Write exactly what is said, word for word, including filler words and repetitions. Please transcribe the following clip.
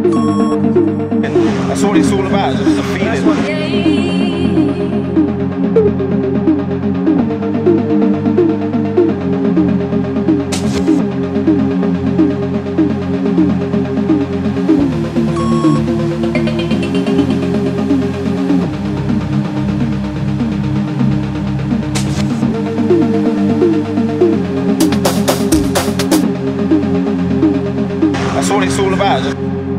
And that's what it's all about, just a feeling. That's what it's all about. Just